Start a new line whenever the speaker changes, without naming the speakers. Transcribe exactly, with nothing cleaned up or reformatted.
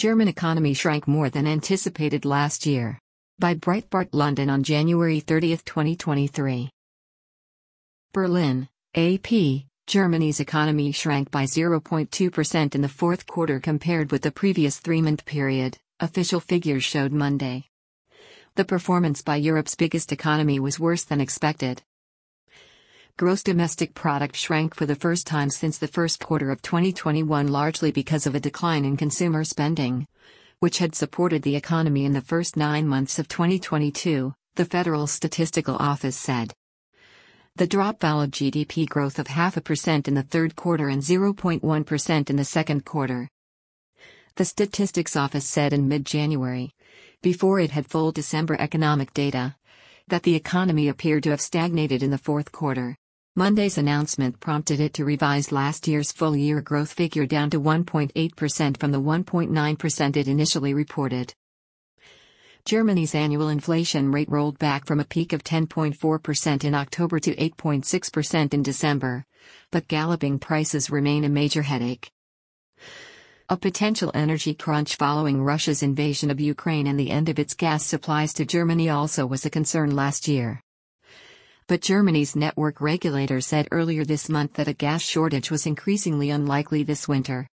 German economy shrank more than anticipated last year. By Breitbart London on January thirtieth, twenty twenty-three. Berlin, A P, Germany's economy shrank by zero point two percent in the fourth quarter compared with the previous three-month period, official figures showed Monday. The performance by Europe's biggest economy was worse than expected. Gross domestic product shrank for the first time since the first quarter of twenty twenty-one, largely because of a decline in consumer spending, which had supported the economy in the first nine months of twenty twenty-two, the Federal Statistical Office said. The drop followed G D P growth of half a percent in the third quarter and zero point one percent in the second quarter. The Statistics Office said in mid-January, before it had full December economic data, that the economy appeared to have stagnated in the fourth quarter. Monday's announcement prompted it to revise last year's full-year growth figure down to one point eight percent from the one point nine percent it initially reported. Germany's annual inflation rate rolled back from a peak of ten point four percent in October to eight point six percent in December, but galloping prices remain a major headache. A potential energy crunch following Russia's invasion of Ukraine and the end of its gas supplies to Germany also was a concern last year. But Germany's network regulator said earlier this month that a gas shortage was increasingly unlikely this winter.